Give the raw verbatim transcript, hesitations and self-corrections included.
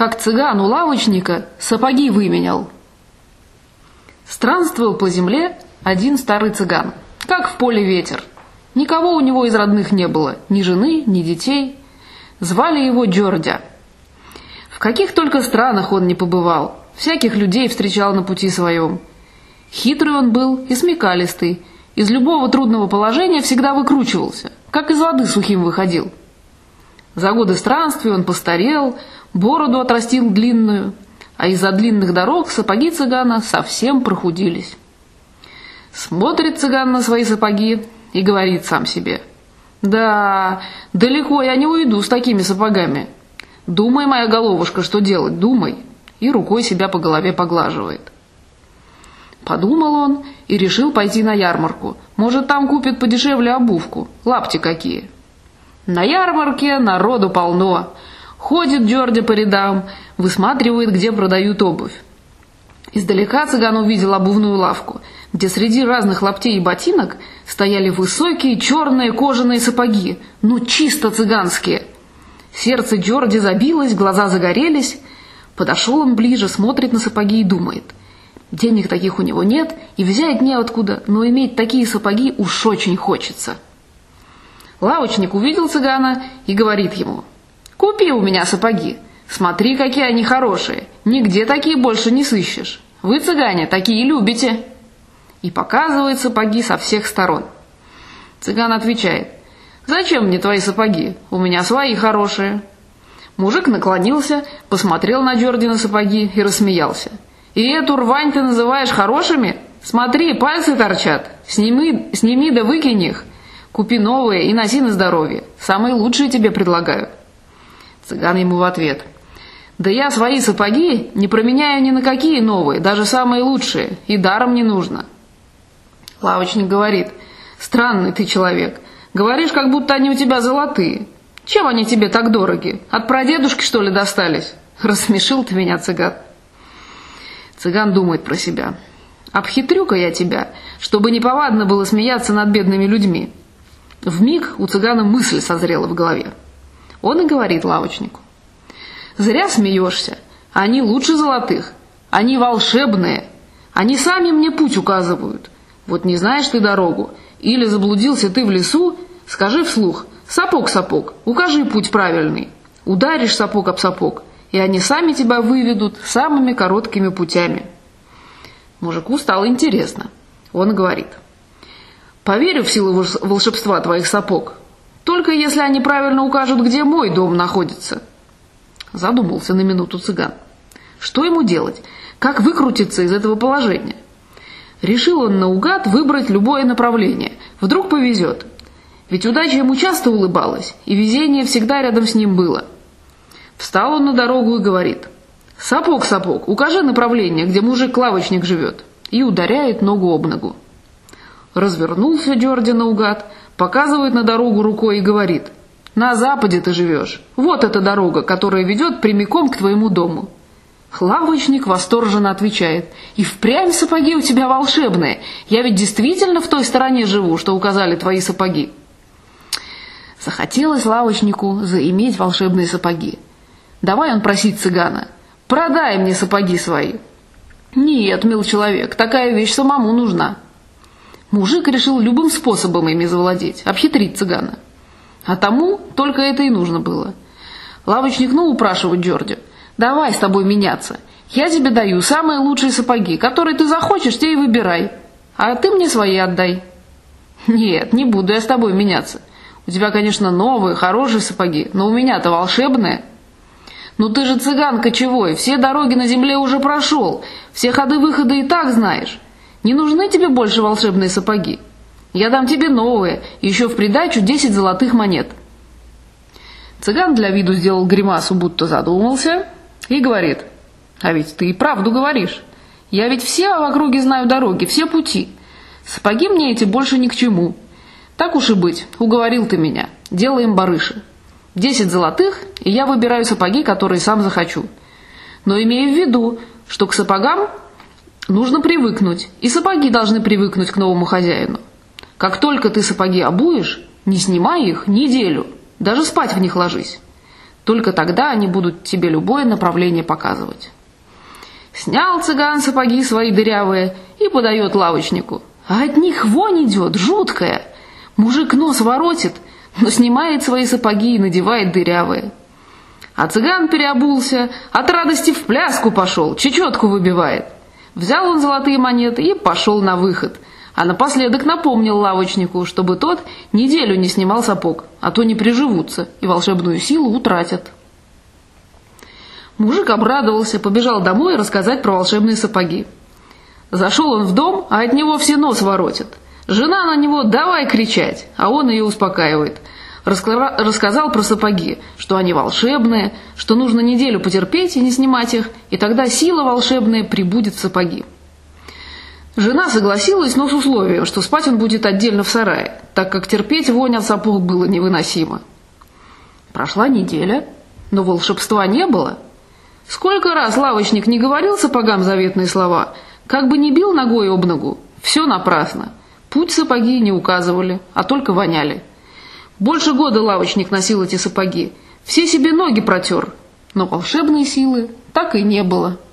как цыган у лавочника сапоги выменял. Странствовал по земле один старый цыган, как в поле ветер. Никого у него из родных не было, ни жены, ни детей. Звали его Джордя. В каких только странах он не побывал, всяких людей встречал на пути своем. Хитрый он был и смекалистый, из любого трудного положения всегда выкручивался, как из воды сухим выходил. За годы странствий он постарел, бороду отрастил длинную, а из-за длинных дорог сапоги цыгана совсем прохудились. Смотрит цыган на свои сапоги и говорит сам себе: «Да, далеко я не уйду с такими сапогами. Думай, моя головушка, что делать, думай», и рукой себя по голове поглаживает. Подумал он и решил пойти на ярмарку. Может, там купит подешевле обувку, лапти какие. На ярмарке народу полно. Ходит Джордя по рядам, высматривает, где продают обувь. Издалека цыган увидел обувную лавку, где среди разных лаптей и ботинок стояли высокие черные кожаные сапоги, ну чисто цыганские. Сердце Джорди забилось, глаза загорелись. Подошел он ближе, смотрит на сапоги и думает: денег таких у него нет, и взять неоткуда, но иметь такие сапоги уж очень хочется. Лавочник увидел цыгана и говорит ему: «Купи у меня сапоги, смотри, какие они хорошие, нигде такие больше не сыщешь. Вы, цыгане, такие любите». И показывает сапоги со всех сторон. Цыган отвечает: «Зачем мне твои сапоги? У меня свои хорошие». Мужик наклонился, посмотрел на Джордины сапоги и рассмеялся. «И эту рвань ты называешь хорошими? Смотри, пальцы торчат. Сними, сними да выкинь их. Купи новые и носи на здоровье. Самые лучшие тебе предлагаю». Цыган ему в ответ: «Да я свои сапоги не променяю ни на какие новые, даже самые лучшие, и даром не нужно». Лавочник говорит: «Странный ты человек. Говоришь, как будто они у тебя золотые. Чем они тебе так дороги? От прадедушки, что ли, достались? Рассмешил ты меня, цыган». Цыган думает про себя: «Обхитрю-ка я тебя, чтобы неповадно было смеяться над бедными людьми». Вмиг у цыгана мысль созрела в голове. Он и говорит лавочнику: «Зря смеешься. Они лучше золотых. Они волшебные. Они сами мне путь указывают. Вот не знаешь ты дорогу, или заблудился ты в лесу, скажи вслух: сапог, сапог, укажи путь правильный. Ударишь сапог об сапог, и они сами тебя выведут самыми короткими путями». Мужику стало интересно. Он говорит: «Поверю в силу волшебства твоих сапог, только если они правильно укажут, где мой дом находится». Задумался на минуту цыган. Что ему делать? Как выкрутиться из этого положения? Решил он наугад выбрать любое направление. Вдруг повезет. Ведь удача ему часто улыбалась, и везение всегда рядом с ним было. Встал он на дорогу и говорит: «Сапог, сапог, укажи направление, где мужик-лавочник живет», и ударяет ногу об ногу. Развернулся Джорди наугад, показывает на дорогу рукой и говорит: «На западе ты живешь. Вот эта дорога, которая ведет прямиком к твоему дому». Лавочник восторженно отвечает: «И впрямь сапоги у тебя волшебные. Я ведь действительно в той стороне живу, что указали твои сапоги». Захотелось лавочнику заиметь волшебные сапоги. Давай он просить цыгана: «Продай мне сапоги свои». «Нет, мил человек, такая вещь самому нужна». Мужик решил любым способом ими завладеть, обхитрить цыгана. А тому только это и нужно было. Лавочник ну упрашивать Джорди: «Давай с тобой меняться. Я тебе даю самые лучшие сапоги, которые ты захочешь, те и выбирай. А ты мне свои отдай». «Нет, не буду я с тобой меняться. У тебя, конечно, новые, хорошие сапоги, но у меня-то волшебные». «Ну ты же цыган кочевой, все дороги на земле уже прошел, все ходы-выходы и так знаешь. Не нужны тебе больше волшебные сапоги. Я дам тебе новые, еще в придачу десять золотых монет». Цыган для виду сделал гримасу, будто задумался, и говорит: «А ведь ты и правду говоришь. Я ведь все в округе знаю дороги, все пути. Сапоги мне эти больше ни к чему. Так уж и быть, уговорил ты меня, делаем барыши. Десять золотых, и я выбираю сапоги, которые сам захочу. Но имею в виду, что к сапогам нужно привыкнуть, и сапоги должны привыкнуть к новому хозяину. Как только ты сапоги обуешь, не снимай их неделю, даже спать в них ложись. Только тогда они будут тебе любое направление показывать. Снял цыган сапоги свои дырявые и подает лавочнику. А от них вонь идет, жуткая. Мужик нос воротит, но снимает свои сапоги и надевает дырявые. А цыган переобулся, от радости в пляску пошел, чечетку выбивает. Взял он золотые монеты и пошел на выход, а напоследок напомнил лавочнику, чтобы тот неделю не снимал сапог, а то не приживутся и волшебную силу утратят. Мужик обрадовался, побежал домой рассказать про волшебные сапоги. Зашел он в дом, а от него все нос воротят. Жена на него «давай кричать», а он ее успокаивает. Рассказал про сапоги, что они волшебные, что нужно неделю потерпеть и не снимать их, и тогда сила волшебная прибудет в сапоги. Жена согласилась, но с условием, что спать он будет отдельно в сарае, так как терпеть вонь от сапог было невыносимо. Прошла неделя, но волшебства не было. Сколько раз лавочник не говорил сапогам заветные слова, как бы ни бил ногой об ногу, все напрасно. Путь сапоги не указывали, а только воняли. Больше года лавочник носил эти сапоги, все себе ноги протер, но волшебной силы так и не было.